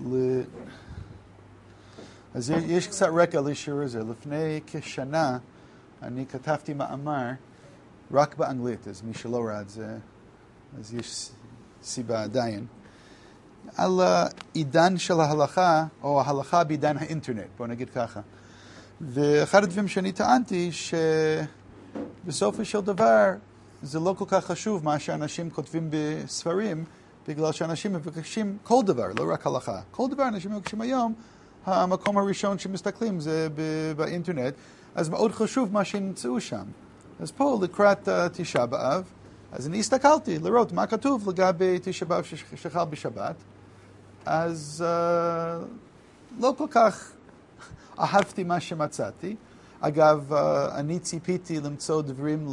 אז יש קצת רקע לשיעור הזה. לפני כשנה אני כתבתי מאמר רק באנגלית, אז מי שלא ראה את זה, אז יש סיבה עדיין, על עידן של ההלכה, או ההלכה בעידן האינטרנט, בוא נגיד ככה. ואחד הדברים שאני טענתי, שבסופו של דבר זה לא כל כך חשוב מה שאנשים כותבים בספרים, בגלל שאנשים מבקשים כל דבר, לא רק הלכה. כל דבר אנשים מבקשים היום, המקום הראשון שמסתכלים זה באינטרנט, אז מאוד חשוב מה שנמצאו שם. אז פה לקראת תשעה באב, אז אני הסתכלתי לראות מה כתוב לגבי תשעה באב שחל בשבת, אז לא כל כך אהבתי מה שמצאתי. אגב, אני ציפיתי למצוא דברים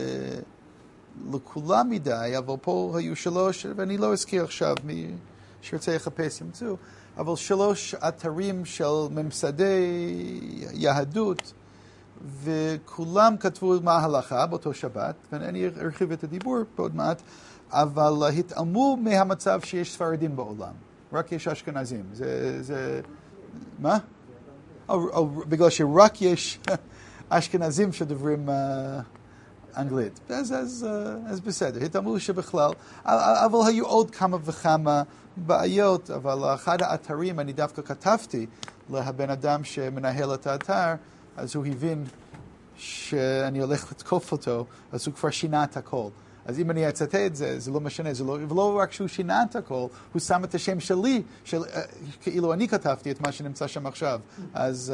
לכולם מדי, אבל פה היו שלוש, ואני לא אזכיר עכשיו מי שרצה לחפש ימצאו, אבל 3 אתרים של ממסדי יהדות, וכולם כתבו מה ההלכה באותו שבת, ואני ארחיב את הדיבור עוד מעט, אבל התעלמו מהמצב שיש ספרדים בעולם, רק יש אשכנזים. זה מה? בגלל שרק יש אשכנזים שדברים אנגלית. אז בסדר, התאמרו שבכלל, אבל היו עוד כמה וכמה בעיות, אבל אחד האתרים אני דווקא כתבתי לבן אדם שמנהל את האתר, אז הוא הבין שאני הולך לתקוף אותו, אז הוא כבר שינה את הכל. אז אם אני אצטט את זה, זה לא משנה, ולא רק שהוא שינה את הכל, הוא שם את השם שלי, כאילו אני כתבתי את מה שנמצא שם עכשיו. אז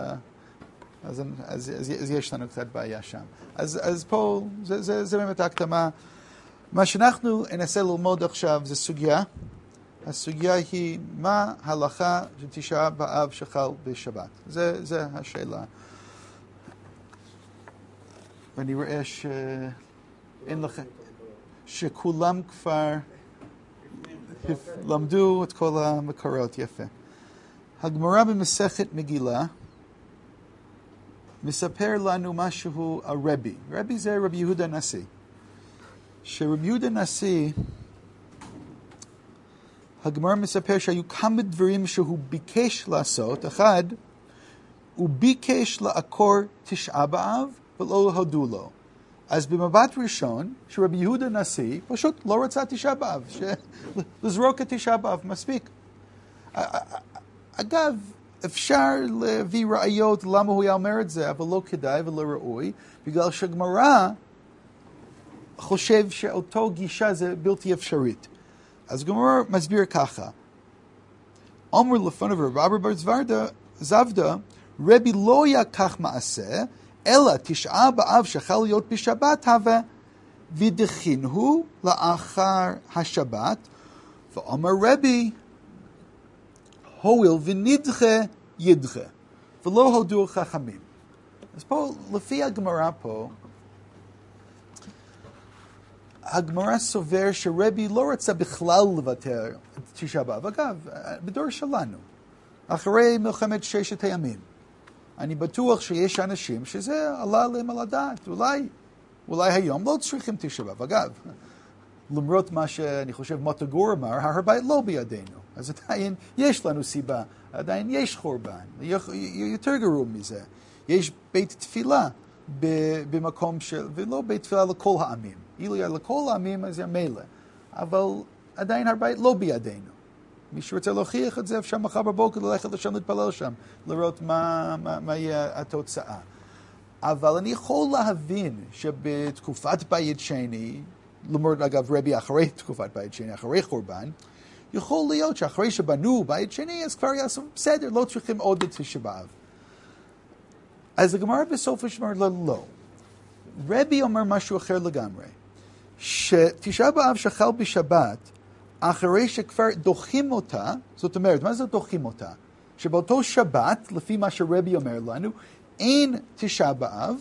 יש לנו קצת בעיה שם. אז פה, זה באמת הקדמה. מה שאנחנו ננסה ללמוד עכשיו זה סוגיה. הסוגיה היא מה ההלכה של תשעה באב שחל בשבת. זה השאלה. ואני רואה שאין לכם, שכולם כבר למדו את כל המקורות. יפה. הגמרא במסכת מגילה מספר לנו משהו על רבי. רבי זה רבי יהודה הנשיא. שרבי יהודה הנשיא, הגמרא מספר שהיו כמה דברים שהוא ביקש לעשות. אחד, הוא ביקש לעקור תשעה באב ולא הודו לו. אז במבט ראשון, שרבי יהודה הנשיא פשוט לא רצה תשעה באב, לזרוק את תשעה באב, מספיק. אגב, אפשר להביא ראיות למה הוא היה אומר את זה, אבל לא כדאי ולא ראוי, בגלל שהגמרא חושב שאותו גישה זה בלתי אפשרית. אז הגמרא מסביר ככה, אומר לפניו רבי בר זבדה, רבי לא היה כך מעשה, אלא תשעה באב שחל להיות בשבת הווה, ודחינו לאחר השבת, ואומר רבי, הואיל ונדחה ידחה, ולא הודו חכמים. אז פה, לפי הגמרא פה, הגמרא סובר שרבי לא רצה בכלל לוותר את תשעה באב. אגב, בדור שלנו, אחרי מלחמת ששת הימים, אני בטוח שיש אנשים שזה עלה להם על הדעת. אולי היום לא צריכים תשעה באב. אגב, למרות מה שאני חושב מוטה גור אמר, הר הבית לא בידינו. אז עדיין יש לנו סיבה, עדיין יש חורבן. יותר גרוע מזה. יש בית תפילה במקום ולא בית תפילה לכל העמים. אילו היה לכל העמים, אז היה מילא. אבל עדיין הר הבית לא בידינו. מי שרוצה להוכיח את זה, אפשר מחר בבוקר ללכת לשם להתפלל שם, לראות מה יהיה התוצאה. אבל אני יכול להבין שבתקופת בית שני, למרות אגב רבי אחרי תקופת בית שני, אחרי חורבן, יכול להיות שאחרי שבנו בית שני, אז כבר יעשו בסדר, לא צריכים עוד את תשעה באב. אז הגמרא בסוף אומר לא. רבי אומר משהו אחר לגמרי, שתשעה באב שחל בשבת, אחרי שכבר דוחים אותה, זאת אומרת, מה זה דוחים אותה? שבאותו שבת, לפי מה שרבי אומר לנו, אין תשעה באב,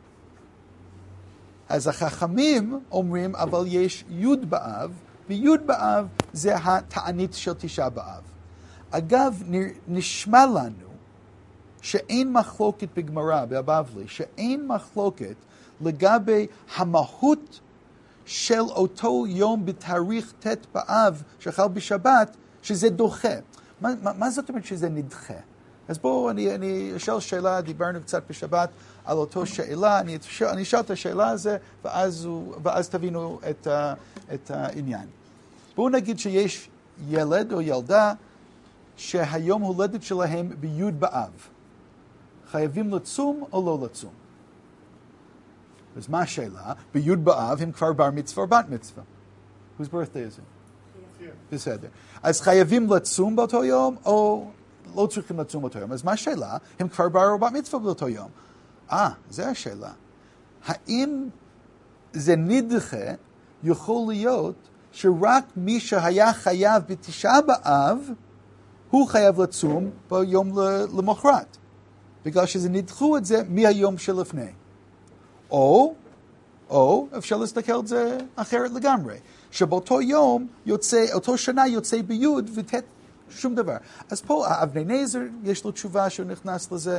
אז החכמים אומרים, אבל יש י' באב, וי' באב זה התענית של תשעה באב. אגב, נשמע לנו שאין מחלוקת בגמרא, בבבלי, שאין מחלוקת לגבי המהות של אותו יום בתאריך ט' באב שחל בשבת, שזה דוחה. מה זאת אומרת שזה נדחה? אז בואו, אני אשאל שאלה, דיברנו קצת בשבת על אותו שאלה, אני אשאל את השאלה הזו, ואז תבינו את העניין. בואו נגיד שיש ילד או ילדה שהיום הולדת שלהם בי' באב. חייבים לצום או לא לצום? אז מה השאלה? בי' באב הם כבר בר מצווה או בת מצווה. Whose birthday is it? בסדר. אז חייבים לצום באותו יום או לא צריכים לצום באותו יום? אז מה השאלה? הם כבר בר או בת מצווה באותו יום. זו השאלה. האם זה נדחה יכול להיות שרק מי שהיה חייב בתשעה באב, הוא חייב לצום ביום למחרת, בגלל שזה נדחו את זה מהיום שלפני. או אפשר להסתכל על זה אחרת לגמרי, שבאותו יום אותו שנה יוצא ביוד ותת שום דבר. אז פה אבני נזר יש לו תשובה שהוא נכנס לזה,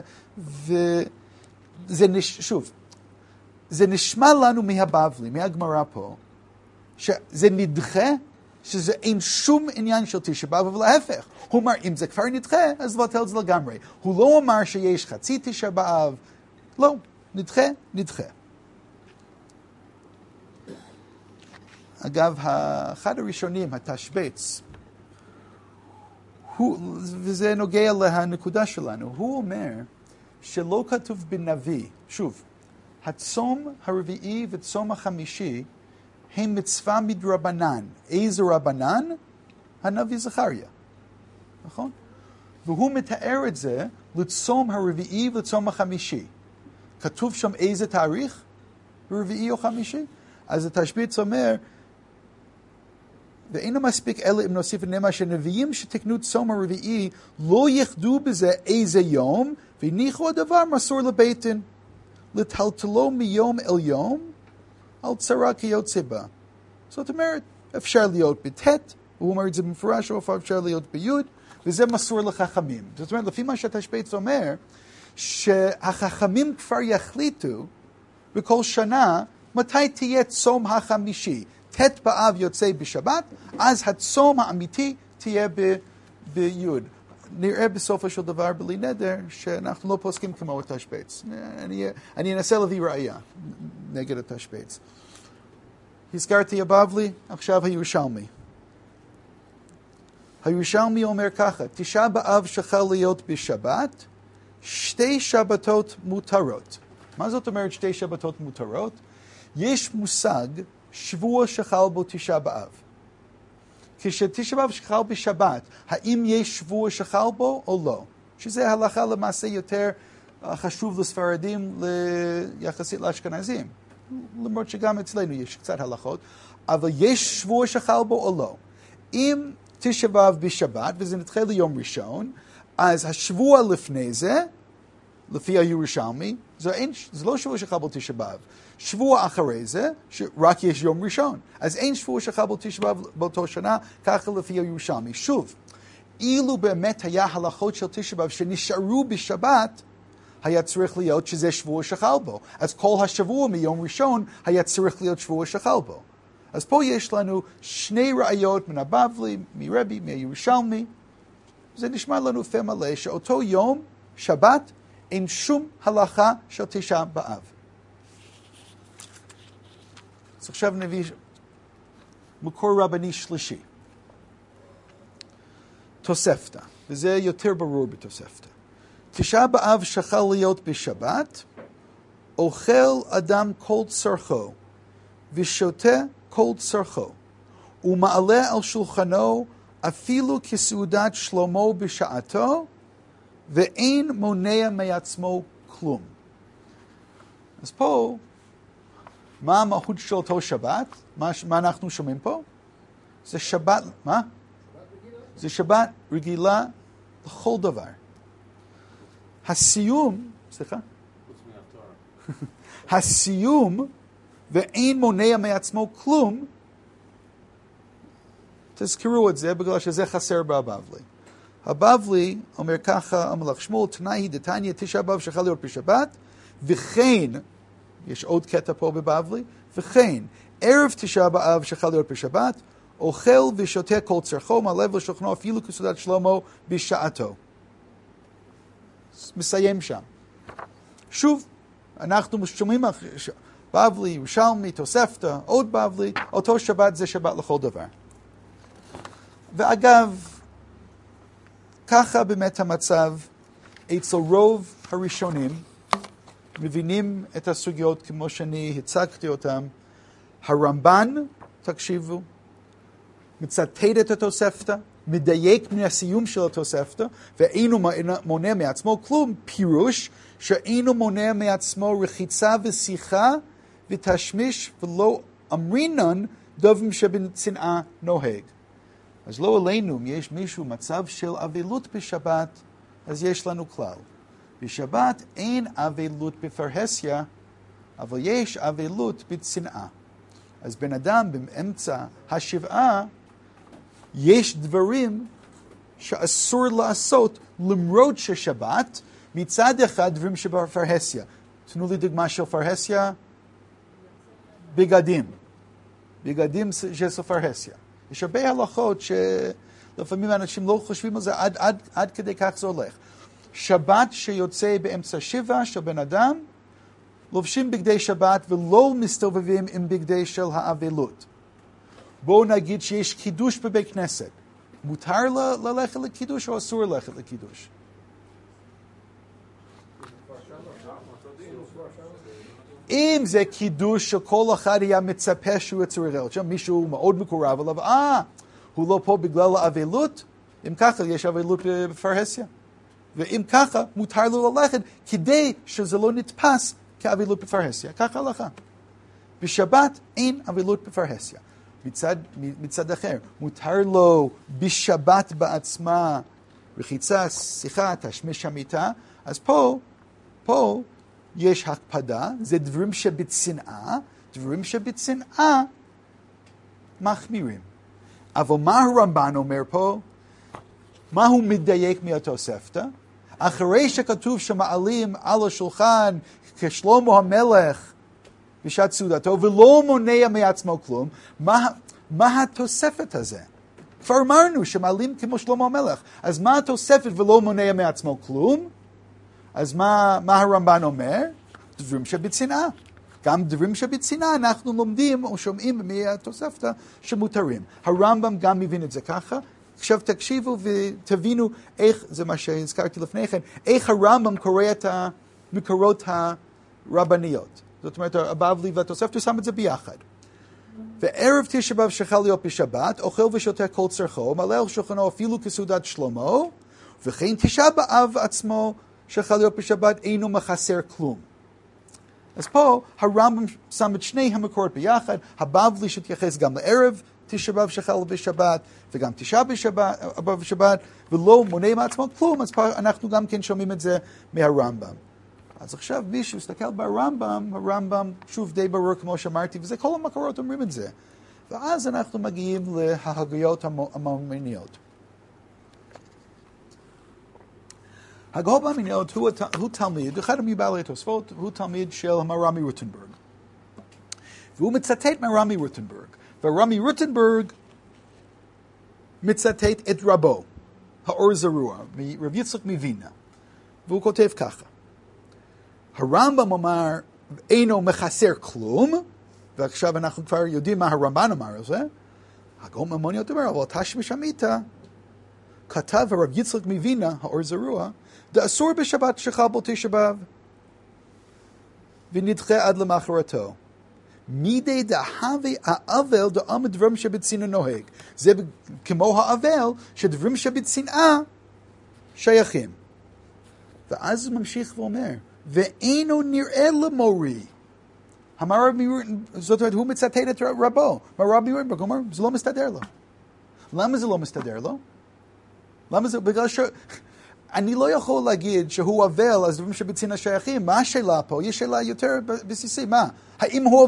וזה שוב, זה נשמע לנו מהבבלי, מהגמרא פה, שזה נדחה, שזה אין שום עניין של תשעה באב, אבל להפך. הוא אומר, אם זה כבר נדחה, אז לבטל את זה לגמרי. הוא לא אמר שיש חצי תשעה באב. לא, נדחה. אגב, אחד הראשונים, התשבץ, וזה נוגע לנקודה שלנו, הוא אומר שלא כתוב בנביא, שוב, הצום הרביעי וצום החמישי, הם מצווה מדרבנן. איזה רבנן? הנביא זכריה. נכון? והוא מתאר את זה לצום הרביעי ולצום החמישי. כתוב שם איזה תאריך? רביעי או חמישי? אז התשבץ אומר, ואינו מספיק אלא אם נוסיף ונאמר שנביאים שתקנו צום הרביעי לא יחדו בזה איזה יום, והניחו הדבר מסור לביתן. לטלטלו מיום אל יום, על צרה כיוצא בה. זאת אומרת, אפשר להיות בט', הוא אומר את זה במפורש, או אפשר להיות ביוד, וזה מסור לחכמים. זאת אומרת, לפי מה שהתשבץ אומר, שהחכמים כבר יחליטו בכל שנה מתי תהיה צום החמישי. ט' באב יוצא בשבת, אז הצום האמיתי תהיה ביוד. נראה בסופו של דבר בלי נדר שאנחנו לא פוסקים כמו התשבץ. אני אנסה להביא ראייה נגד התשבץ. הזכרתי הבבלי, עכשיו הירושלמי. הירושלמי אומר ככה, תשעה באב שחל להיות בשבת, 2 שבתות מותרות. מה זאת אומרת 2 שבתות מותרות? יש מושג שבוע שחל בו תשעה באב. כשתשעה באב שחל בשבת, האם יש שבוע שחל בו או לא? שזה הלכה למעשה יותר חשוב לספרדים יחסית לאשכנזים. למרות שגם אצלנו יש קצת הלכות, אבל יש שבוע שחל בו או לא. אם תשעה באב בשבת, וזה נדחה ליום ראשון, אז השבוע לפני זה, לפי הירושלמי, זה לא שבוע שחל בו תשעה באב. שבוע אחרי זה, רק יש יום ראשון. אז אין שבוע שחל בו תשעה באב באותו שנה, ככה לפי הירושלמי. שוב, אילו באמת היה הלכות של תשעה באב שנשארו בשבת, היה צריך להיות שזה שבוע שחל בו. אז כל השבוע מיום ראשון היה צריך להיות שבוע שחל בו. אז פה יש לנו 2 ראיות מן הבבלי, מרבי, מהירושלמי. זה נשמע לנו פה מלא שאותו יום, שבת, אין שום הלכה של תשעה באב. אז עכשיו נביא מקור רבני שלישי. תוספתא, וזה יותר ברור בתוספתא. תשעה באב שחל להיות בשבת, אוכל אדם כל צרכו, ושותה כל צרכו, ומעלה על שולחנו אפילו כסעודת שלמה בשעתו, ואין מונע מעצמו כלום. אז פה, מה המהות של אותו שבת? מה אנחנו שומעים פה? זה שבת, מה? זה שבת רגילה לכל דבר. הסיום, סליחה? הסיום, ואין מונע מעצמו כלום, תזכרו את זה בגלל שזה חסר בבבלי. הבבלי אומר ככה, המלאך שמואל, תנאי דתניא תשעה באב שחל להיות בשבת, וכן, יש עוד קטע פה בבבלי, וכן, ערב תשעה באב שחל להיות בשבת, אוכל ושותה כל צרכו, מעלה לשולחנו אפילו כסעודת שלמה בשעתו. מסיים שם. שוב, אנחנו שומעים בבלי, ירושלמי, תוספתא, עוד בבלי, אותו שבת זה שבת לכל דבר. ואגב, ככה באמת המצב אצל רוב הראשונים, מבינים את הסוגיות כמו שאני הצגתי אותם. הרמב"ן, תקשיבו, מצטט את התוספתא, מדייק מהסיום של התוספתא, ואינו מונע מעצמו כלום, פירוש שאינו מונע מעצמו רחיצה ושיחה ותשמיש, ולא אמרינן דברים שבצנעה נוהג. אז לא עלינו, אם יש מישהו מצב של אבלות בשבת, אז יש לנו כלל. בשבת אין אבלות בפרהסיה, אבל יש אבלות בצנעה. אז בן אדם באמצע השבעה, יש דברים שאסור לעשות למרות ששבת, מצד אחד דברים שבפרהסיה. תנו לי דוגמה של פרהסיה, בגדים. בגדים של פרהסיה. יש הרבה הלכות שלפעמים אנשים לא חושבים על זה, עד כדי כך זה הולך. שבת שיוצא באמצע שבע של בן אדם, לובשים בגדי שבת ולא מסתובבים עם בגדי של האבלות. בואו נגיד שיש קידוש בבית כנסת. מותר ללכת לקידוש או אסור ללכת לקידוש? אם זה קידוש שכל אחד היה מצפה שהוא יצטרך, שם מישהו מאוד מקורב עליו, הוא לא פה בגלל האבלות, אם ככה יש אבלות בפרהסיה. ואם ככה מותר לו ללכת כדי שזה לא נתפס כאבלות בפרהסיה. ככה הלכה. בשבת אין אבלות בפרהסיה. מצד אחר, מותר לו בשבת בעצמה רחיצה, שיחה, תשמיש המיטה, אז פה יש הקפדה, זה דברים שבצנעה, דברים שבצנעה מחמירים. אבל מה הרמב"ן אומר פה? מה הוא מדייק מהתוספתא? אחרי שכתוב שמעלים על השולחן כשלמה המלך בשעת סעודתו, ולא מונע מעצמו כלום, מה התוספת הזה? כבר אמרנו שמעלים כמו שלמה המלך. אז מה התוספת ולא מונע מעצמו כלום? אז מה הרמב"ן אומר? דברים שבצנעה. גם דברים שבצנעה אנחנו לומדים או שומעים מהתוספתא שמותרים. הרמב"ם גם מבין את זה ככה. עכשיו תקשיבו ותבינו איך, זה מה שהזכרתי לפני כן, איך הרמב"ם קורא את המקורות הרבניות. זאת אומרת, הבבלי והתוספתא שם את זה ביחד. וערב תשעה באב שחל להיות בשבת, אוכל ושותה כל צרכו, מעלה על שולחנו אפילו כסעודת שלמה, וכן תשעה באב עצמו שחל להיות בשבת אינו מחסר כלום. אז פה הרמב"ם שם את שני המקורות ביחד, הבבלי שתייחס גם לערב תשעה באב שחל בשבת, וגם תשעה באב בשבת, ולא מונע מעצמו כלום, אז פה אנחנו גם כן שומעים את זה מהרמב"ם. אז עכשיו מישהו מסתכל ברמב"ם, הרמב"ם שוב די ברור כמו שאמרתי, וזה כל המקורות אומרים את זה. ואז אנחנו מגיעים להגויות המאמיניות. הגהות המאמיניות הוא תלמיד, אחד מבעלי התוספות, הוא תלמיד של הרמי רוטנברג. והוא מצטט מהרמי רוטנברג. והרמי רוטנברג מצטט את רבו, האור זרוע, רב יצחק מווינה. והוא כותב ככה. הרמב"ם אמר, אינו מחסר כלום, ועכשיו אנחנו כבר יודעים מה הרמב"ן אמר על זה. הגאון מאמיניות אומר, אבל תשמיש המיטה, כתב הרב יצחק מווינה, האור זרוע, דאסור בשבת שחל בו תשעה באב, ונדחה עד למחרתו. מידי דהווה האבל דעם דברים שבצנעה נוהג. זה כמו האבל שדברים שבצנעה שייכים. ואז הוא ממשיך ואומר, ואינו נראה למורי. זאת אומרת, הוא מצטט את רבו. רבי רוטנברג אומר, זה לא מסתדר לו. למה זה לא מסתדר לו? למה זה? בגלל אני לא יכול להגיד שהוא אבל, אז דברים שבצנעה שייכים. מה השאלה פה? יש שאלה יותר בסיסית. מה? האם הוא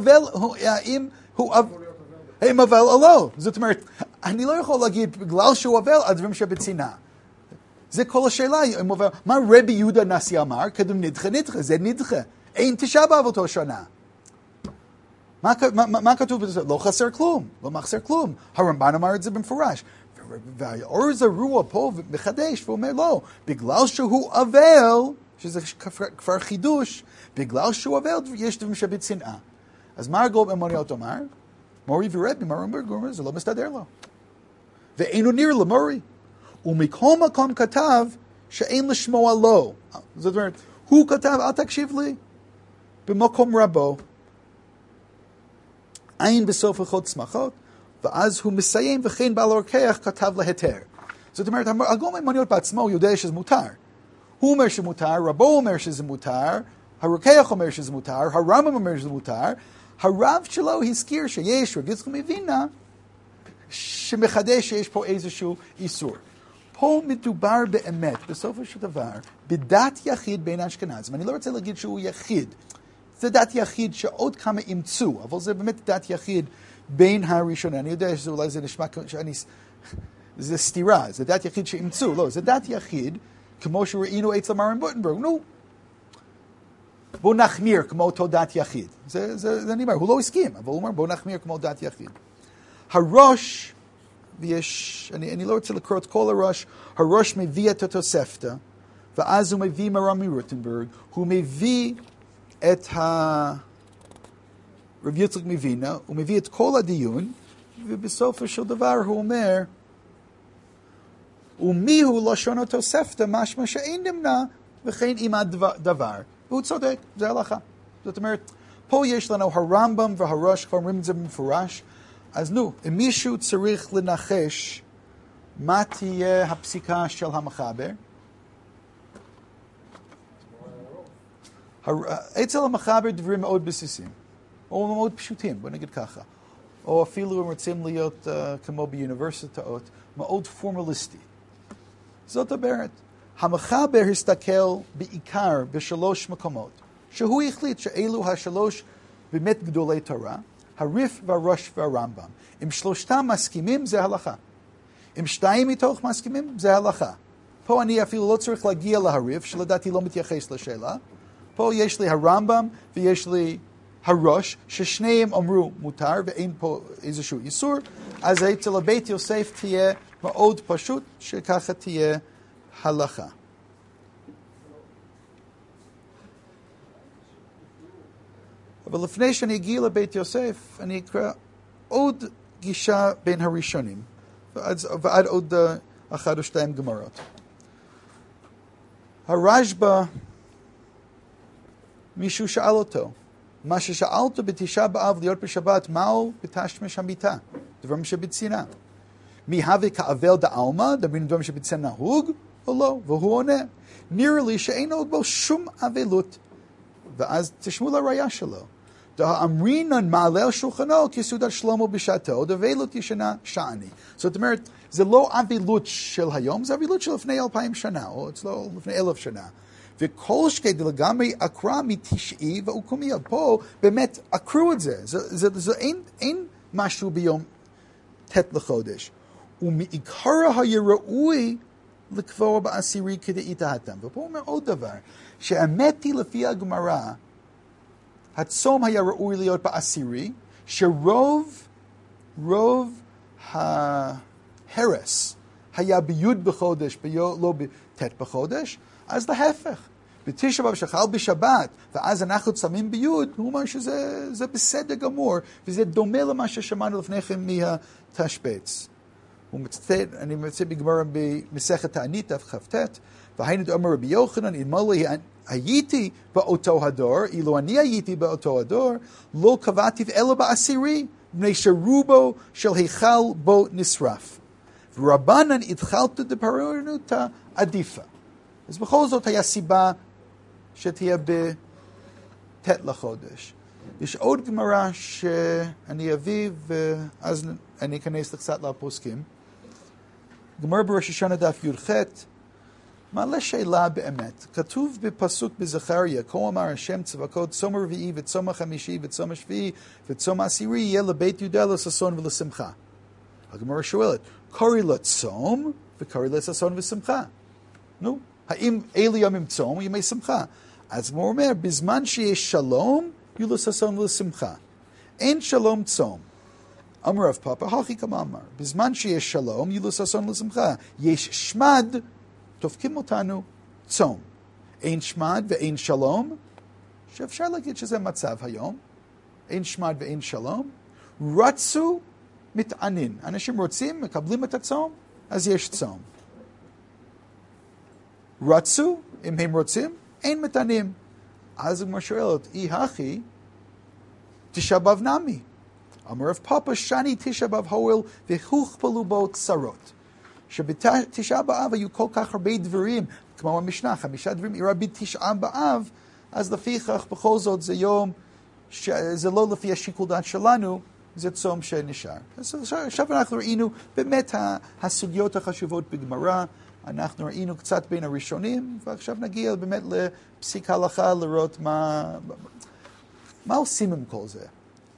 אבל או לא? זאת אומרת, אני לא יכול להגיד, בגלל שהוא אבל, אז דברים שבצנעה. זה כל השאלה. מה רבי יהודה נשיא אמר? קדם נדחה, זה נדחה. אין תשעה באב אותו שנה. מה כתוב בזה? לא חסר כלום, לא מחסר כלום. הרמב"ן אמר את זה במפורש. והאור זרוע פה מחדש, ואומר לא, בגלל שהוא אבל, שזה כבר חידוש, בגלל שהוא אבל יש דברים שבצנעה. אז מה הגאון מאמוניות אומר? מורי ורבי, זה לא מסתדר לו. ואינו נראה למורי. ומכל מקום כתב שאין לשמוע לו. זאת אומרת, הוא כתב, אל תקשיב לי, במקום רבו. אין בסוף הלכות שמחות, ואז הוא מסיים, וכן בעל הרוקח כתב להיתר. זאת אומרת, הגאון מאמוניות בעצמו יודע שזה מותר. הוא אומר שמותר, רבו אומר שזה מותר, הרוקח אומר שזה מותר, הרמב"ם אומר שזה מותר, הרב שלו הזכיר שיש רבי יצחק מווילנה, שמחדש שיש פה איזשהו איסור. פה מדובר באמת, בסופו של דבר, בדת יחיד בין האשכנזים. אני לא רוצה להגיד שהוא יחיד. זה דת יחיד שעוד כמה אימצו, אבל זה באמת דת יחיד בין הראשונים. אני יודע שאולי זה נשמע זה סתירה, זה דת יחיד שאימצו. לא, זה דת יחיד, כמו שראינו אצל מרן בוטנברג. נו, בוא נחמיר כמו אותו דת יחיד. זה אני אומר, הוא לא הסכים, אבל הוא אומר בוא נחמיר כמו דת יחיד. הראש, אני לא רוצה לקרוא את כל הראש, הראש מביא את התוספתא, ואז הוא מביא מרן מרוטנברג, הוא מביא את רבי יצחק מווילנה, הוא מביא את כל הדיון, ובסופו של דבר הוא אומר, ומי הוא לשון התוספתא, משמע שאין נמנע, וכן עם הדבר. והוא צודק, זה הלכה. זאת אומרת, פה יש לנו הרמב"ם והראש, כבר אומרים את זה במפורש, אז נו, אם מישהו צריך לנחש מה תהיה הפסיקה של המחבר, אצל המחבר דברים מאוד בסיסיים, או מאוד פשוטים, בוא נגיד ככה, או אפילו אם רוצים להיות כמו באוניברסיטאות, מאוד פורמליסטי. זאת אומרת, המחבר הסתכל בעיקר בשלוש מקומות, שהוא החליט שאלו השלוש באמת גדולי תורה, הריף והראש והרמב"ם. אם שלושתם מסכימים, זה הלכה. אם שתיים מתוך מסכימים, זה הלכה. פה אני אפילו לא צריך להגיע להריף, שלדעתי לא מתייחס לשאלה. פה יש לי הרמב"ם ויש לי הראש, ששניהם אמרו מותר ואין פה איזשהו איסור, אז אצל הבית יוסף תהיה מאוד פשוט, שככה תהיה הלכה. אבל לפני שאני אגיע לבית יוסף, אני אקרא עוד גישה בין הראשונים, ועד עוד אחד או שתיים גמרות. הרשב"א, מישהו שאל אותו, מה ששאלת בתשעה באב להיות בשבת, מהו בתשמש המיטה? דברים שבצנעה. מי הווה כאבל דעלמא, דברים שבצנעה נהוג, או לא? והוא עונה, נראה לי שאין עוד בו שום אבלות. ואז תשמעו לראיה שלו. דאמרינן מעלה על שולחנו כסעודת שלמה בשעתו, דאבלות ישנה שעני. זאת אומרת, זה לא אבלות של היום, זה אבלות של לפני 2000 שנה, או אצלו לפני 1000 שנה. וכל שקד לגמרי אקרא מתשעי ועוקומיה. פה באמת אקרו את זה. זה אין משהו ביום ת' לחודש. ומעיקר היה ראוי לקבוע בעשירי כדאית התם. ופה אומר עוד דבר, שהאמת היא לפי הגמרא, הצום היה ראוי להיות בעשירי, שרוב ההרס היה ביוד בחודש, לא בת' בחודש, אז להפך. בתשעה באב שחל בשבת, ואז אנחנו צמים ביוד, הוא אומר שזה בסדר גמור, וזה דומה למה ששמענו לפני כן מהתשבץ. אני מצטט בגמרא במסכת תענית, דף כ"ט, והיינו דאמר רבי יוחנן, אלמלא הייתי באותו הדור, אילו אני הייתי באותו הדור, לא קבעתי אלא בעשירי, מפני שרובו של היכל בו נשרף. ורבנן התחלת דפרענותא עדיפה. אז בכל זאת היה סיבה שתהיה בת' לחודש. יש עוד גמרא שאני אביא, ואז אני אכנס קצת לפוסקים. גמרא בראש השנה דף י"ח, מעלה שאלה באמת. כתוב בפסוק בזכריה, כה אמר השם צבקות, צום הרביעי וצום החמישי וצום השביעי וצום העשירי יהיה לבית יהודה לששון ולשמחה. הגמרא שואלת, קורא לו צום וקורא לו ששון ושמחה. נו, האם אלה ימים צום או ימי שמחה? אז הוא אומר, בזמן שיש שלום, יהיו לו ששון ולשמחה. אין שלום צום. אמר רב פאפא, הכי כמאמר. בזמן שיש שלום, יילוס אסון לשמחה. יש שמד, דופקים אותנו צום. אין שמד ואין שלום, שאפשר להגיד שזה מצב היום. אין שמד ואין שלום. רצו, מתענין. אנשים רוצים, מקבלים את הצום, אז יש צום. רצו, אם הם רוצים, אין מתענים. אז הוא שואלת, אי הכי, תשעה באב נמי. אמר רב פאפא, שני תשעה באב הועל, והוכפלו בו צרות. שבתשעה באב היו כל כך הרבה דברים, כמו המשנה, 5 דברים, אירע בתשעה באב, אז לפיכך בכל זאת זה יום, זה לא לפי השיקול דעת שלנו, זה צום שנשאר. אז עכשיו אנחנו ראינו באמת הסוגיות החשובות בגמרא, אנחנו ראינו קצת בין הראשונים, ועכשיו נגיע באמת לפסיק הלכה לראות מה עושים עם כל זה.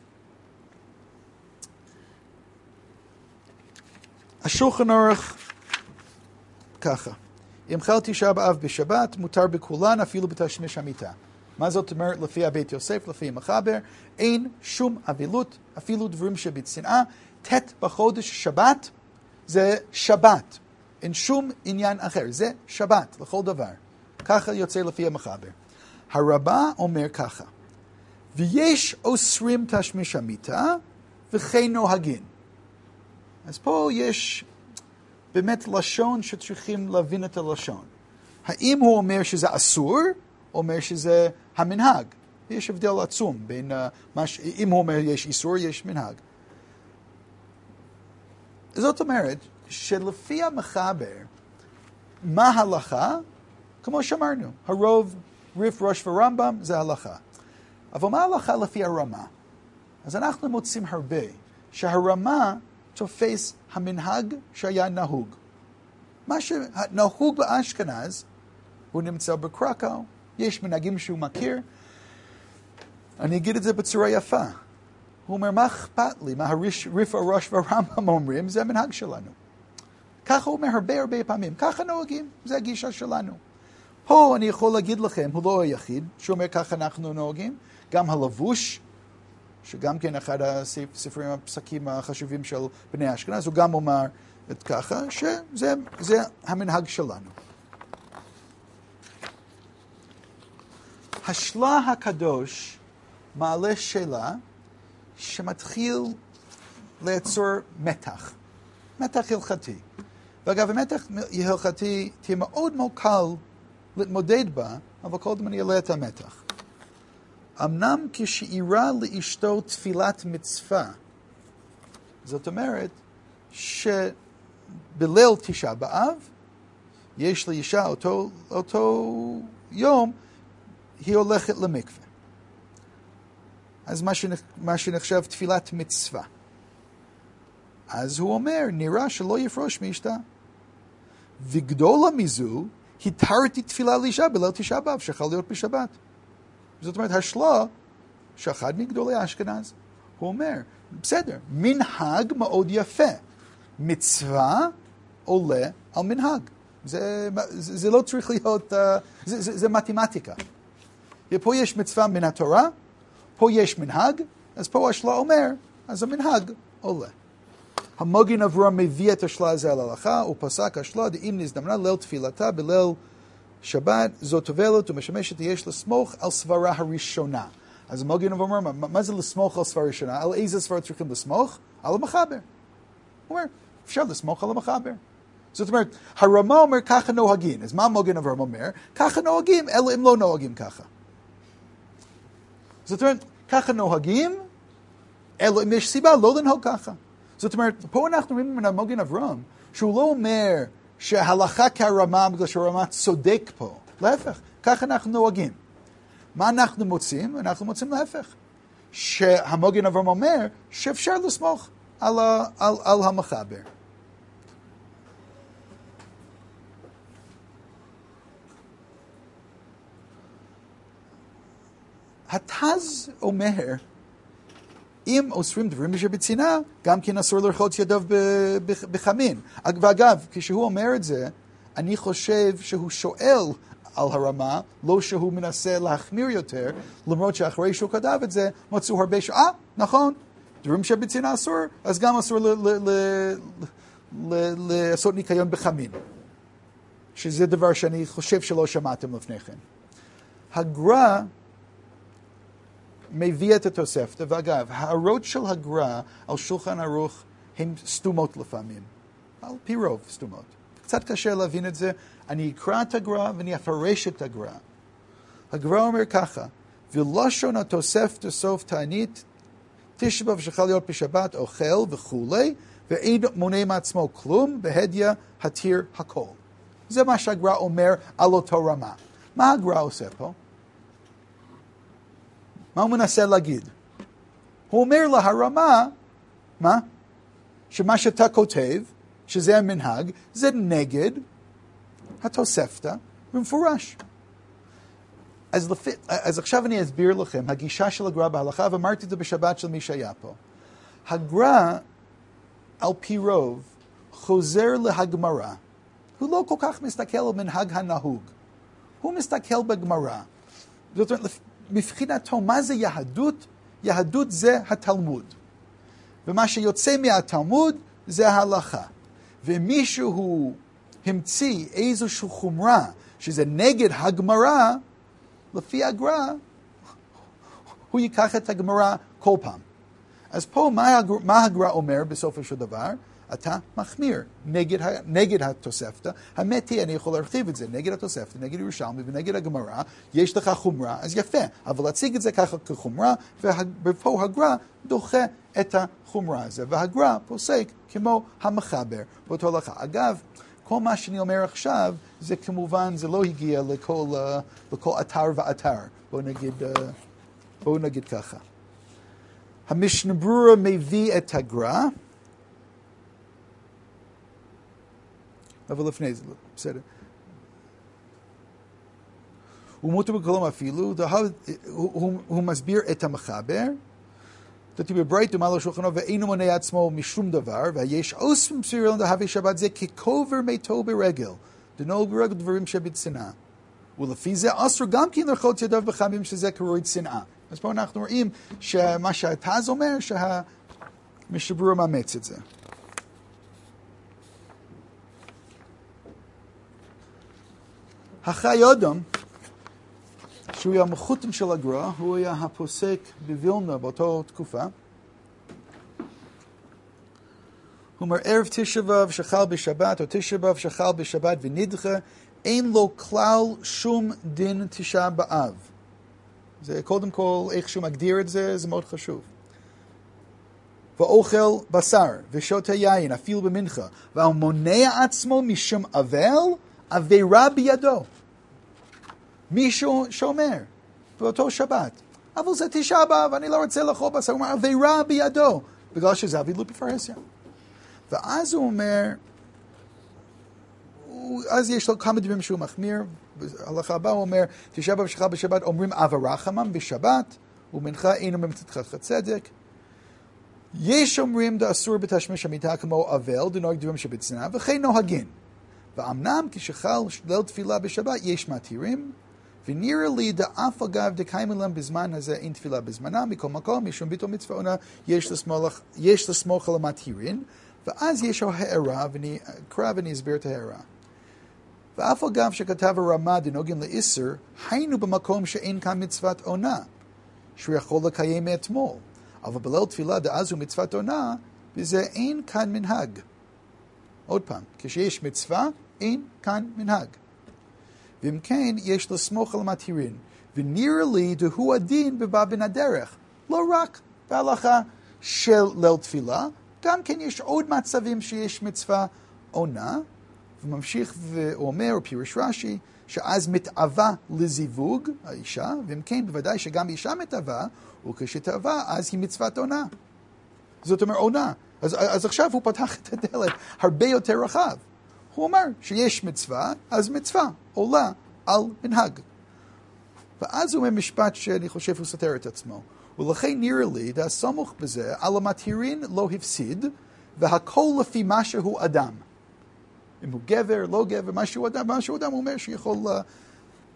השולחן ערוך ככה, אם חל תשעה באב בשבת, מותר בכולן אפילו בתשמיש המיטה. מה זאת אומרת לפי הבית יוסף, לפי מחבר? אין שום אבילות, אפילו דברים שבצנעה. תת בחודש שבת זה שבת. אין שום עניין אחר, זה שבת לכל דבר. ככה יוצא לפי המחבר. הרבה אומר ככה, ויש אוסרים תשמיש המיטה וכן נוהגין. אז פה יש באמת לשון שצריכים להבין את הלשון. האם הוא אומר שזה אסור, או אומר שזה המנהג? יש הבדל עצום בין, אם הוא אומר יש איסור, יש מנהג. זאת אומרת, שלפי המחבר, מה הלכה? כמו שאמרנו, הרוב, ריף, ראש ורמב"ם, זה הלכה. אבל מה הלכה לפי הרמה? אז אנחנו מוצאים הרבה, שהרמה תופס המנהג שהיה נהוג. מה שנהוג באשכנז, הוא נמצא בקרקאו, יש מנהגים שהוא מכיר, אני אגיד את זה בצורה יפה. הוא אומר, מה אכפת לי? מה הריף הראש והרמב"ם אומרים? זה המנהג שלנו. ככה הוא אומר הרבה פעמים. ככה נוהגים, זה הגישה שלנו. פה אני יכול להגיד לכם, הוא לא היחיד, שהוא אומר ככה אנחנו נוהגים. גם הלבוש, שגם כן אחד הספרים הפסקים החשובים של בני אשכנז, הוא גם אומר את ככה, שזה המנהג שלנו. השלה הקדוש מעלה שאלה שמתחיל ליצור מתח הלכתי. ואגב, המתח הלכתי תהיה מאוד קל להתמודד בה, אבל קודם אני אעלה את המתח. אמנם כשאירה לאשתו תפילת מצווה, זאת אומרת שבליל תשעה באב, יש לאישה אותו יום, היא הולכת למקווה. אז מה שנחשב תפילת מצווה. אז הוא אומר, נראה שלא יפרוש מאשתה. וגדולה מזו, התרתי תפילה לאישה בליל תשעה באב, שיכול להיות בשבת. זאת אומרת, השלה, שאחד מגדולי אשכנז, הוא אומר, בסדר, מנהג מאוד יפה. מצווה עולה על מנהג. זה לא צריך להיות, זה מתמטיקה. פה יש מצווה מן התורה, פה יש מנהג, אז פה השלה אומר, אז המנהג עולה. המגן אברהם מביא את השלה הזה על ההלכה, ופסק השלה, דאם נזדמנה ליל תפילתה בליל שבת, זאת טובלת ומשמשת, יש לסמוך על סברה הראשונה. אז המגן אברהם אומר, מה זה לסמוך על סברה הראשונה? על איזה סברה צריכים לסמוך? על המחבר. הוא אומר, אפשר לסמוך על המחבר. זאת אומרת, הרמה אומר ככה נוהגים. אז מה המגן אברהם אומר? ככה נוהגים, אלא אם לא נוהגים ככה. זאת אומרת, ככה נוהגים, אלא אם יש סיבה לא לנהוג ככה. זאת אומרת, פה אנחנו רואים מן המגן אברהם, שהוא לא אומר שההלכה כרמה, בגלל שהרמה צודק פה. להפך, ככה אנחנו נוהגים. מה אנחנו מוצאים? אנחנו מוצאים להפך. שהמגן אברהם אומר שאפשר לסמוך על המחבר. התז אומר, אם אוסרים דברים שבצנעה, גם כן אסור לרחוץ ידיו בחמין. ואגב, כשהוא אומר את זה, אני חושב שהוא שואל על הרמה, לא שהוא מנסה להחמיר יותר, למרות שאחרי שהוא כתב את זה, מצאו הרבה נכון, דברים שבצנעה אסור, אז גם אסור לעשות ניקיון בחמין. שזה דבר שאני חושב שלא שמעתם לפני כן. הגר"א מביא את התוספתא, ואגב, הערות של הגר"א על שולחן ערוך הן סתומות לפעמים. על פי רוב סתומות. קצת קשה להבין את זה. אני אקרא את הגר"א ואני אפרש את הגר"א. הגר"א אומר ככה, ולשון התוספתא סוף תענית, תשע באב שחל להיות בשבת, אוכל וכולי, ואין מונע מעצמו כלום, בהדיא התיר הכל. זה מה שהגר"א אומר על אותו רמה. מה הגר"א עושה פה? מה הוא מנסה להגיד? הוא אומר להרמה, מה? שמה שאתה כותב, שזה המנהג, זה נגד התוספתא במפורש. אז עכשיו אני אסביר לכם, הגישה של הגר"א בהלכה, ואמרתי את זה בשבת של מי שהיה פה. הגר"א, על פי רוב, חוזר להגמרא. הוא לא כל כך מסתכל על מנהג הנהוג. הוא מסתכל בגמרא. זאת אומרת, מבחינתו, מה זה יהדות? יהדות זה התלמוד. ומה שיוצא מהתלמוד זה ההלכה. ומישהו המציא איזושהי חומרה, שזה נגד הגמרא, לפי הגר"א, הוא ייקח את הגמרא כל פעם. אז פה מה הגר"א אומר בסופו של דבר? אתה מחמיר נגד התוספתא. האמת היא, אני יכול להרחיב את זה, נגד התוספתא, נגד ירושלמי ונגד הגמרא, יש לך חומרה, אז יפה. אבל להציג את זה ככה כחומרה, ופה הגר"א דוחה את החומרה הזה. והגר"א פוסק כמו המחבר באותו הלכה. אגב, כל מה שאני אומר עכשיו, זה כמובן, זה לא הגיע לכל אתר ואתר. בואו נגיד ככה. המשנה ברורה מביא את הגר"א, אבל לפני זה, בסדר. ומותר בקלום אפילו, הוא מסביר את המחבר, דתי בברייתא מעל לשולחנו, ואינו מונע עצמו משום דבר, ויש עושים בסיריון דהווה שבת זה כקובר מתו ברגל, דנול ברגל דברים שבצנעה. ולפי זה אסור גם כן לרחוץ ידיו בחמים שזה קרוי צנעה. אז פה אנחנו רואים שמה שהתז אומר, שהמשנה ברורה מאמץ את זה. החי אדם, שהוא היה המחותן של הגר"א, הוא היה הפוסק בווילנה באותה תקופה. הוא אומר, ערב תשע באב שחל בשבת, או תשע באב שחל בשבת ונדחה, אין לו כלל שום דין תשעה באב. זה קודם כל, איך שהוא מגדיר את זה, זה מאוד חשוב. ואוכל בשר, ושותה יין, אפילו במנחה, והוא מונע עצמו משום אבל, עבירה בידו. מישהו שאומר, באותו שבת, אבל זה תשעה באב, אני לא רוצה לאכול בשר, הוא אומר, עבירה בידו, בגלל שזה אבילות בפרהסיה. ואז הוא אומר, אז יש לו כמה דברים שהוא מחמיר, בהלכה הבאה הוא אומר, תשעה באב שחל בשבת, אומרים עבירה חמם בשבת, ומנחה אינו במצוות צדק. יש אומרים דאסור בתשמיש המיטה כמו אבל, דנוהג דברים שבצנעה, וכן נוהגין. ואמנם כשחל ליל תפילה בשבת יש מתירים, ונראה לי דאף אגב דקיימים להם בזמן הזה אין תפילה בזמנה, מכל מקום, משום ביטול מצווה עונה, יש לסמוך על המתירים, ואז יש לו הערה, ואני אקרא ואני אסביר את ההערה. ואף אגב שכתב הרמה דנוגעים לאיסר, היינו במקום שאין כאן מצוות עונה, שהוא יכול לקיים מאתמול. אבל בליל תפילה דאז הוא מצוות עונה, וזה אין כאן מנהג. עוד פעם, כשיש מצווה, אין כאן מנהג. ואם כן, יש לסמוך על המתירים. ונראה לי דהו הדין בבא בין הדרך. לא רק בהלכה של ליל תפילה, גם כן יש עוד מצבים שיש מצווה עונה, וממשיך ואומר, פירוש רש"י, שאז מתאווה לזיווג האישה, ואם כן, בוודאי שגם אישה מתאווה, וכשתאווה, אז היא מצוות עונה. זאת אומרת, עונה. אז עכשיו הוא פתח את הדלת הרבה יותר רחב. הוא אומר שיש מצווה, אז מצווה עולה על מנהג. ואז הוא אומר משפט שאני חושב הוא סותר את עצמו. ולכן נראה לי, הסמוך בזה, על המתירין לא הפסיד, והכל לפי מה שהוא אדם. אם הוא גבר, לא גבר, מה שהוא אדם, הוא אומר שיכול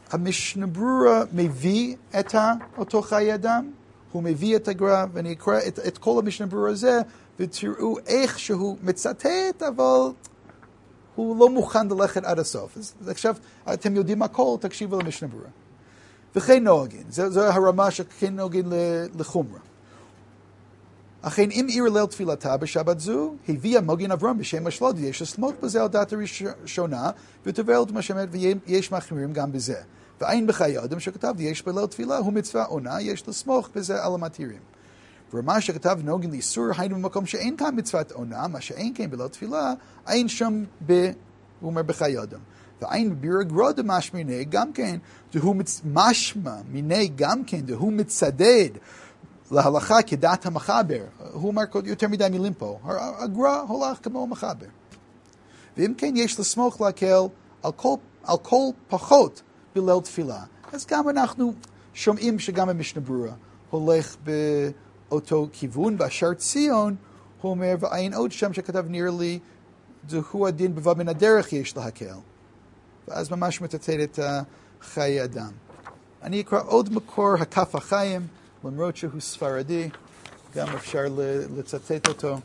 המשנה ברורה מביא את אותו חיי אדם, הוא מביא את הגר"א, ואני אקרא את כל המשנה ברורה הזה, ותראו איך שהוא מצטט, אבל הוא לא מוכן ללכת עד הסוף. אז עכשיו, אתם יודעים הכל, תקשיבו למשנה ברורה. וכן נוהגין, זו הרמה שכן נוהגין לחומרה. אכן, אם עיר ליל תפילתה בשבת זו, הביאה מגן אברהם בשם השלוד, ויש לסמוך בזה על דת הראשונה, ותובל את מה שאומרת, ויש מחמירים גם בזה. ואין בחיי אדם שכתב, יש בליל תפילה, הוא מצווה עונה, יש לסמוך בזה על המתירים. ומה שכתב נוגן לאיסור, היינו במקום שאין כאן מצוות עונה, מה שאין כן בליל תפילה, אין שם הוא אומר בחיי אדם. ואין בביר הגרודה משמע מיני גם כן, משמע מיני גם כן, הוא מצדד להלכה כדעת המחבר. הוא אומר יותר מדי מילים פה. הגר"א הולך כמו המחבר. ואם כן יש לסמוך להקל על כל פחות בליל תפילה. אז גם אנחנו שומעים שגם המשנה ברורה הולך באותו כיוון. באשר ציון הוא אומר, ואין עוד שם שכתב נראה לי, זהו הדין בבא מן הדרך יש להקל. ואז ממש מצטט את חיי אדם. אני אקרא עוד מקור, הכף החיים, למרות שהוא ספרדי, גם אפשר לצטט אותו.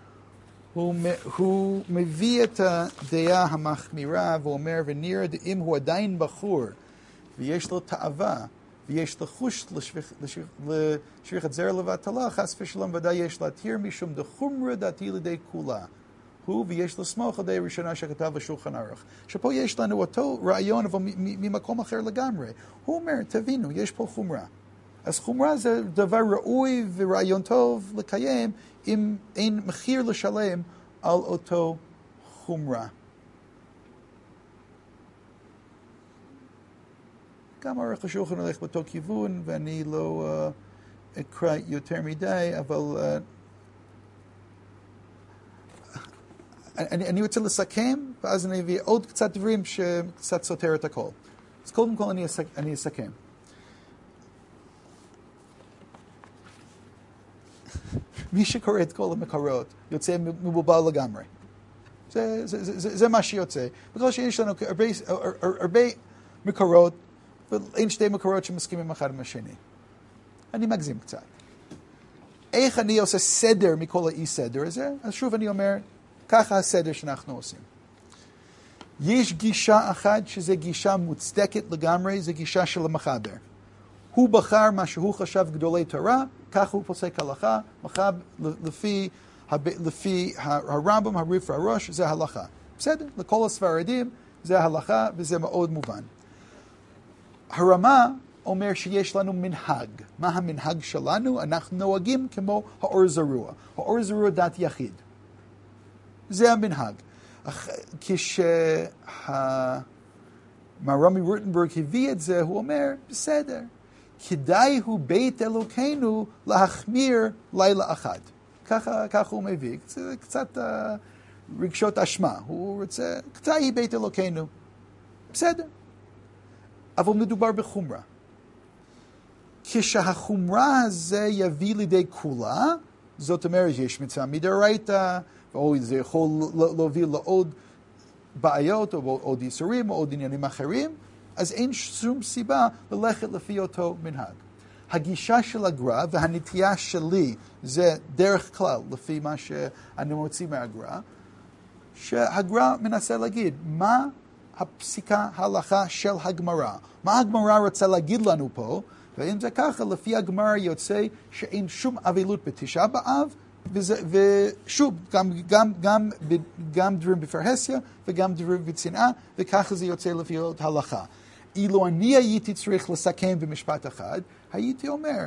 הוא מביא את הדעה המחמירה ואומר, ונראה אם הוא עדיין בחור, ויש לו תאווה, ויש לו חוש לשפיכת זרע לבטלה, חס ושלום ודאי יש להתיר משום דחומרא דעתי לידי כולה. הוא ויש לסמוך על די ראשונה שכתב בשולחן ערוך. שפה יש לנו אותו רעיון, אבל ממקום אחר לגמרי. הוא אומר, תבינו, יש פה חומרה. אז חומרה זה דבר ראוי ורעיון טוב לקיים, אם אין מחיר לשלם על אותו חומרה. גם ערך השולחן הולך באותו כיוון, ואני לא אקרא יותר מדי, אבל אני רוצה לסכם, ואז אני אביא עוד קצת דברים שקצת סותר את הכל. אז קודם כל אני אסכם. מי שקורא את כל המקורות יוצא מבולבל לגמרי. זה מה שיוצא. בגלל שיש לנו הרבה מקורות, ואין שתי מקורות שמסכימים אחד עם השני. אני מגזים קצת. איך אני עושה סדר מכל האי סדר הזה? אז שוב אני אומר, ככה הסדר שאנחנו עושים. יש גישה אחת שזה גישה מוצדקת לגמרי, זה גישה של המחבר. הוא בחר מה שהוא חשב גדולי תורה, ככה הוא פוסק הלכה, מחב לפי הרמב"ם, הריף והראש, זה הלכה. בסדר? לכל הספרדים זה הלכה וזה מאוד מובן. הרמה אומר שיש לנו מנהג. מה המנהג שלנו? אנחנו נוהגים כמו האור זרוע. האור זרוע דת יחיד. זה המנהג. כשהרמי רוטנברג הביא את זה, הוא אומר, בסדר, כדאי הוא בית אלוקינו להחמיר לילה אחד. ככה הוא מביא. קצת רגשות אשמה. הוא רוצה, כדאי בית אלוקינו. בסדר. אבל מדובר בחומרה. כשהחומרה הזה יביא לידי כולה, זאת אומרת, יש מצווה מדאורייתא, או זה יכול להוביל לעוד בעיות, או עוד ייסורים, או עוד עניינים אחרים, אז אין שום סיבה ללכת לפי אותו מנהג. הגישה של הגר"א והנטייה שלי זה דרך כלל, לפי מה שאני מוציא מהגר"א, שהגר"א מנסה להגיד, מה הפסיקה ההלכה של הגמרא? מה הגמרא רוצה להגיד לנו פה? ואם זה ככה, לפי הגמרא יוצא שאין שום אבלות בתשעה באב, ושוב, גם דברים בפרהסיה וגם דברים בצנעה, וככה זה יוצא לפי ההלכה. אילו אני הייתי צריך לסכם במשפט אחד, הייתי אומר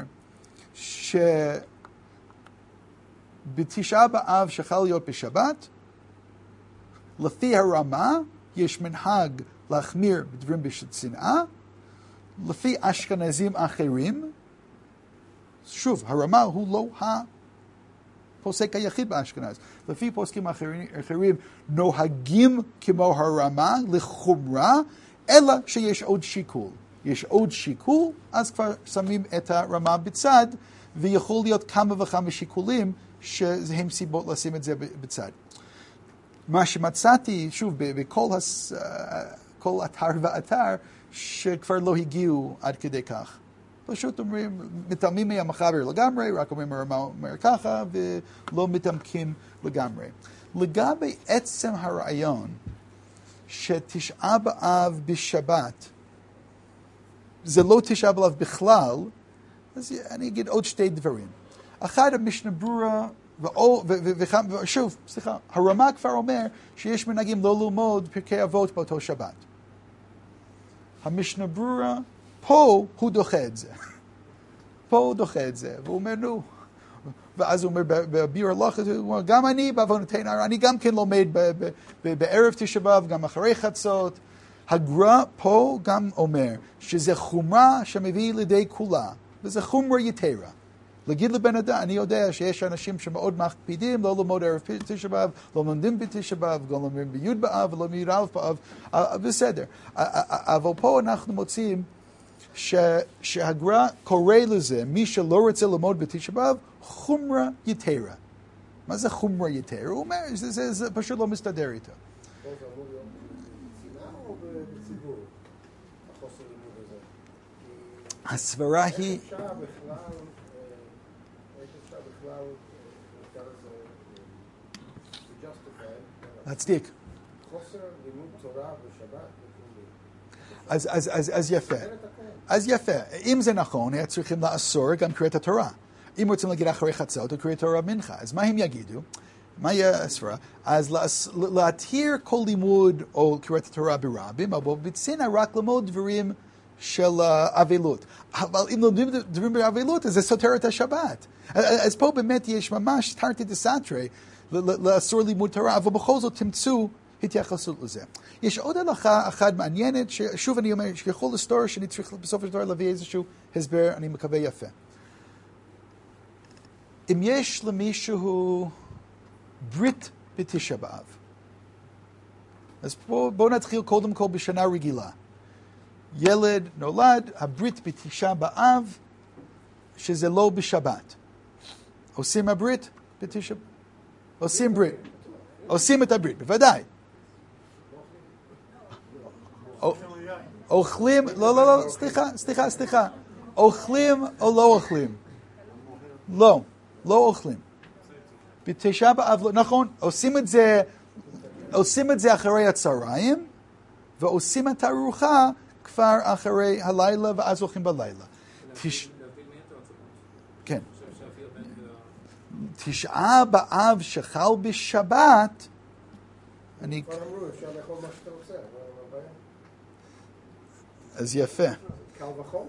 שבתשעה באב שחל להיות בשבת, לפי הרמה יש מנהג להחמיר בדברים בצנעה, לפי אשכנזים אחרים, שוב, הרמה הוא לא הפוסק היחיד באשכנז. לפי פוסקים אחרים נוהגים כמו הרמה לחומרה, אלא שיש עוד שיקול. יש עוד שיקול, אז כבר שמים את הרמה בצד, ויכול להיות כמה וכמה שיקולים שהם סיבות לשים את זה בצד. מה שמצאתי, שוב, בכל כל אתר ואתר, שכבר לא הגיעו עד כדי כך. פשוט אומרים, מתעלמים מהמחבר לגמרי, רק אומרים הרמה אומר ככה, ולא מתעמקים לגמרי. לגבי עצם הרעיון שתשעה באב בשבת, זה לא תשעה באב בכלל, אז אני אגיד עוד שתי דברים. אחד, המשנה ברורה, ושוב, סליחה, הרמה כבר אומר שיש מנהגים לא ללמוד פרקי אבות באותו שבת. המשנה ברורה, פה הוא דוחה את זה. פה הוא דוחה את זה, והוא אומר, נו. ואז הוא אומר, בביאור הלכה, הוא אומר, גם אני בעוונותינו, אני גם כן לומד בערב תשעה באב, גם אחרי חצות. הגר"א פה גם אומר שזה חומרה שמביא לידי כולה, וזה חומרה יתרה. להגיד לבן אדם, אני יודע שיש אנשים שמאוד מקפידים, לא ללמוד ערב תשעה באב, לא לומדים בתשעה באב, לא לומדים בי' באב, ולא בי' א' באב, בסדר. אבל פה אנחנו מוצאים שהגר"א קורא לזה, מי שלא רוצה ללמוד בתשעה באב, חומרה יתרה. מה זה חומרה יתרה? הוא אומר, זה פשוט לא מסתדר איתו. זה אמור להיות בצנעה או בציבור, החוסר לימוד הזה? הסברה היא... איך אפשר בכלל, נקרא לזה, להצדיק. חוסר לימוד תורה בשבת? אז יפה. אז יפה. אם זה נכון, היה צריכים לאסור גם קריאת התורה. אם רוצים להגיד אחרי חצות, או קריאת תורה מנחה. אז מה הם יגידו? מה יהיה הסברה? אז להתיר כל לימוד או קריאת התורה ברבים, אבל בצנעה רק ללמוד דברים של אבלות. אבל אם לומדים דברים באבלות, אז זה סותר את השבת. אז פה באמת יש ממש תרתי דסתרי לאסור לימוד תורה, אבל בכל זאת תמצאו התייחסות לזה. יש עוד הלכה אחת מעניינת, ששוב אני אומר, שיכול לסתור שאני צריך בסופו של דבר להביא איזשהו הסבר, אני מקווה יפה. אם יש למישהו ברית בתשעה באב, אז בואו נתחיל קודם כל בשנה רגילה. ילד נולד, הברית בתשעה באב, שזה לא בשבת. עושים הברית בתשעה באב? עושים ברית. עושים את הברית, בוודאי. אוכלים, לא, סליחה. אוכלים או לא אוכלים? לא אוכלים. בתשעה באב, נכון, עושים את זה אחרי הצהריים, ועושים את הארוחה כבר אחרי הלילה, ואז הולכים בלילה. כן. תשעה באב שחל בשבת, אני... כבר אמרו, אפשר לאכול מה שאתה רוצה, אז יפה. קל וחומר.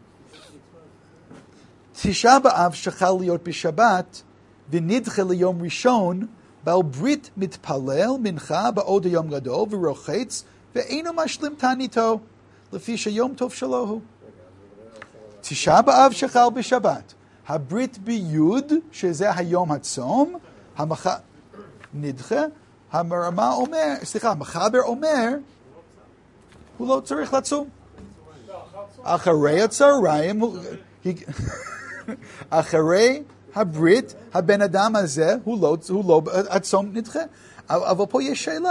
תשעה באב שחל להיות בשבת, ונדחה ליום ראשון, בעל ברית מתפלל מנחה בעוד היום גדול, ורוחץ, ואינו משלים תעניתו, לפי שיום טוב שלו הוא. תשעה באב שחל בשבת. הברית ביוד, שזה היום הצום, נדחה, המחבר אומר, הוא לא צריך לצום. אחרי הצהריים, אחרי הברית, הבן אדם הזה, הוא לא, הצום נדחה. אבל פה יש שאלה.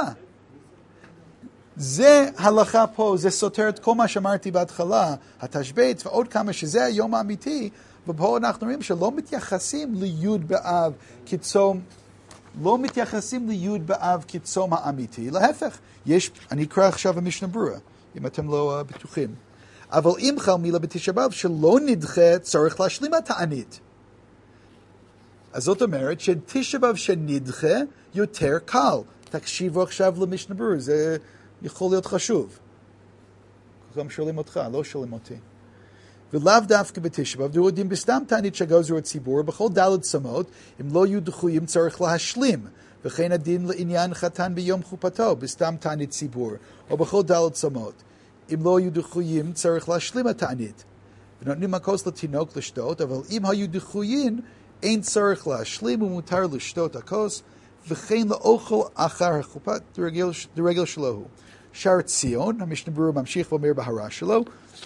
זה הלכה פה, זה סותר את כל מה שאמרתי בהתחלה, התשבית ועוד כמה שזה היום האמיתי, ופה אנחנו רואים שלא מתייחסים ליוד באב כצום, לא מתייחסים ליוד באב כצום האמיתי, להפך, אני אקרא עכשיו המשנה ברורה, אם אתם לא בטוחים. אבל אם חל מילה בתשעה באב שלא נדחה, צריך להשלים התענית. אז זאת אומרת שתשעה באב שנדחה יותר קל. תקשיבו עכשיו למשנה ברורה, זה יכול להיות חשוב. כולם שואלים אותך, לא שואלים אותי. ולאו דווקא בתשעה באב, דו יודעים בסתם תענית שגזרו הציבור, בכל ד' צמות, אם לא יהיו דחויים צריך להשלים. וכן הדין לעניין חתן ביום חופתו, בסתם תענית ציבור, או בכל ד' צמות. אם לא היו דחויים צריך להשלים התענית. ונותנים הכוס לתינוק לשתות, אבל אם היו דחויים, אין צריך להשלים ומותר לשתות הכוס, וכן לאוכל אחר החופה דרגל שלו הוא. שער ציון, המשנה ברורה ממשיך ואומר בהערה שלו,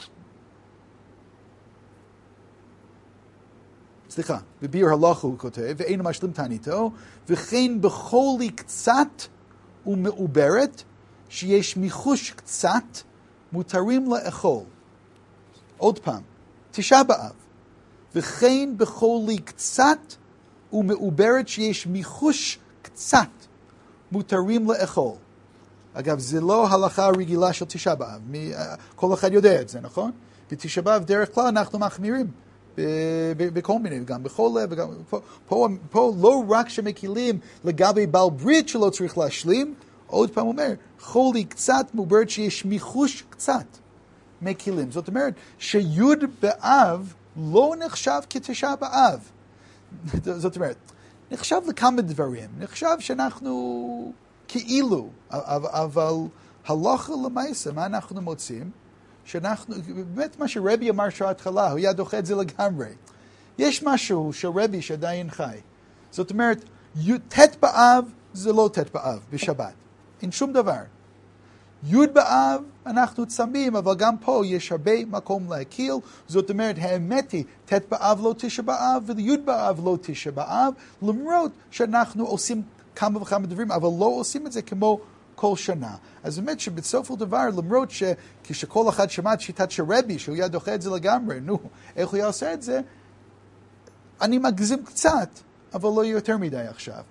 בביאור הלכה הוא כותב, ואינו משלים תעניתו, וכן בחולי קצת ומעוברת, שיש מיחוש קצת, מותרים לאכול. עוד פעם, תשעה באב. וכן בחולי קצת ומעוברת שיש מיחוש קצת מותרים לאכול. אגב, זה לא הלכה רגילה של תשעה באב. כל אחד יודע את זה, נכון? בתשעה באב דרך כלל אנחנו מחמירים בכל מיני, גם בחולה, וגם פה לא רק שמקילים לגבי בעל ברית שלא צריך להשלים, עוד פעם אומר, חולי קצת מעוברת שיש מיחוש קצת מקילים. זאת אומרת, שיוד באב לא נחשב כתשעה באב. זאת אומרת, נחשב לכמה דברים. נחשב שאנחנו כאילו, אבל הלכה למעשה, מה אנחנו מוצאים? שאנחנו, באמת מה שרבי אמר שההתחלה, הוא היה דוחה את זה לגמרי. יש משהו של רבי שעדיין חי. זאת אומרת, תת באב זה לא תת באב בשבת. אין שום דבר. יוד באב אנחנו צמים, אבל גם פה יש הרבה מקום להקיל. זאת אומרת, האמת היא, תת באב לא תשע באב, ויוד באב לא תשע באב, למרות שאנחנו עושים כמה וכמה דברים, אבל לא עושים את זה כמו כל שנה. אז באמת שבסוף הדבר, למרות שכשכל אחד שמע את שיטת של רבי, שהוא היה דוחה את זה לגמרי, איך הוא היה עושה את זה? אני מגזים קצת, אבל לא יותר מדי עכשיו.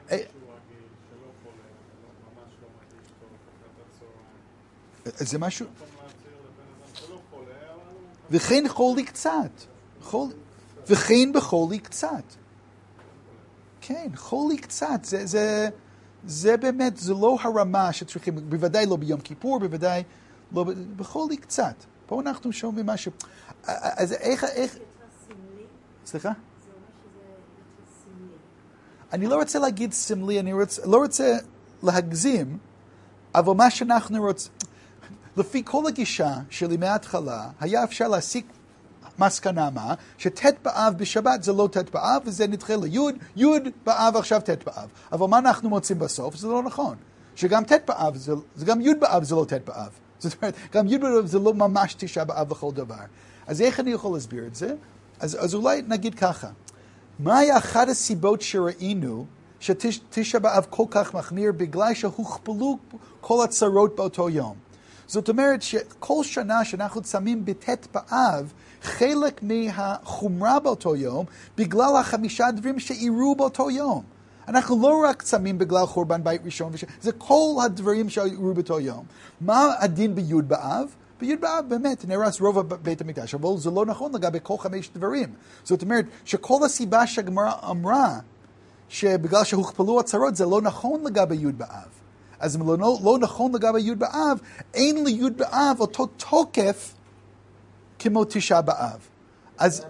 זה משהו... וכן חולי קצת. וכן בחולי קצת. כן, חולי קצת. זה באמת, זה לא הרמה שצריכים, בוודאי לא ביום כיפור, בוודאי לא, בחולי קצת. פה אנחנו שומעים משהו. אז איך... סליחה? אני לא רוצה להגיד סמלי, אני לא רוצה להגזים, אבל מה שאנחנו רוצים... לפי כל הגישה שלי מההתחלה, היה אפשר להסיק מסקנה מה, שתת באב בשבת זה לא תת באב, וזה נדחה ליוד, יוד באב עכשיו תת באב. אבל מה אנחנו מוצאים בסוף? זה לא נכון. שגם תת באב, זה גם יוד באב זה לא תת באב. זאת אומרת, גם יוד באב זה לא ממש תשעה באב לכל דבר. אז איך אני יכול להסביר את זה? אז אולי נגיד ככה. מה היה אחת הסיבות שראינו שתשעה באב כל כך מחמיר? בגלל שהוכפלו כל הצרות באותו יום. זאת אומרת שכל שנה שאנחנו צמים בתת באב, חלק מהחומרה באותו יום, בגלל 5 דברים שאירעו באותו יום. אנחנו לא רק צמים בגלל חורבן בית ראשון, זה כל הדברים שאירעו באותו יום. מה הדין ביוד באב? ביוד באב באמת נהרס רוב בית המקדש, אבל זה לא נכון לגבי כל 5 דברים. זאת אומרת שכל הסיבה שהגמרא אמרה, שבגלל שהוכפלו הצרות, זה לא נכון לגבי יוד באב. אז אם לא נכון לגבי יוד באב, אין ליוד באב אותו תוקף כמו תשעה באב. אז...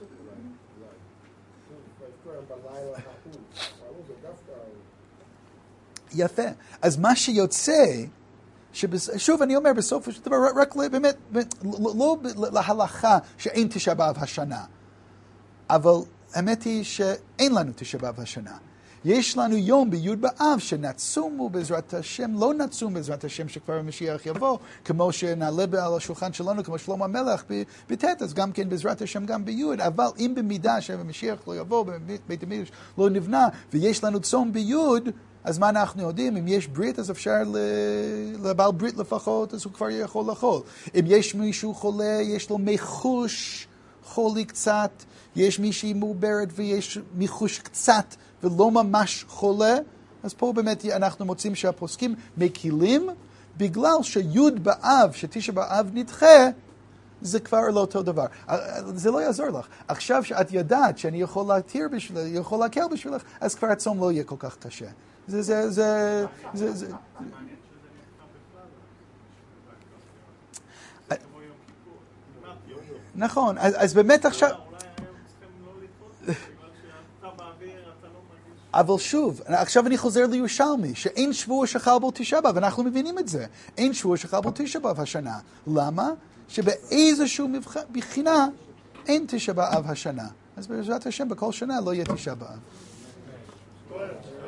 יפה. אז מה שיוצא, שוב אני אומר בסוף של דבר, רק באמת, לא להלכה שאין תשעה באב השנה, אבל האמת היא שאין לנו תשעה באב השנה. יש לנו יום ביוד באב שנצומו בעזרת השם, לא נצום בעזרת השם שכבר המשיח יבוא, כמו שנעלה על השולחן שלנו, כמו שלמה המלך בט', אז גם כן בעזרת השם גם ביוד, אבל אם במידה שהמשיח לא יבוא, בית המקדש לא נבנה, ויש לנו צום ביוד, אז מה אנחנו יודעים? אם יש ברית, אז אפשר לבעל ברית לפחות, אז הוא כבר יכול לאכול. אם יש מישהו חולה, יש לו מחוש חולי קצת, יש מישהי מעוברת ויש מיחוש קצת, ולא ממש חולה, אז פה באמת אנחנו מוצאים שהפוסקים מקילים, בגלל שיוד באב, שתשעה באב נדחה, זה כבר לא אותו דבר. זה לא יעזור לך. עכשיו שאת יודעת שאני יכול להתיר בשבילך, יכול להקל בשבילך, אז כבר הצום לא יהיה כל כך קשה. זה... נכון, אז באמת עכשיו... אבל שוב, עכשיו אני חוזר לירושלמי, שאין שבוע שחל בו תשעה באב, ואנחנו מבינים את זה. אין שבוע שחל בו תשעה באב השנה. למה? שבאיזשהו בחינה אין תשעה באב השנה. אז בעזרת השם בכל שנה לא יהיה תשעה באב.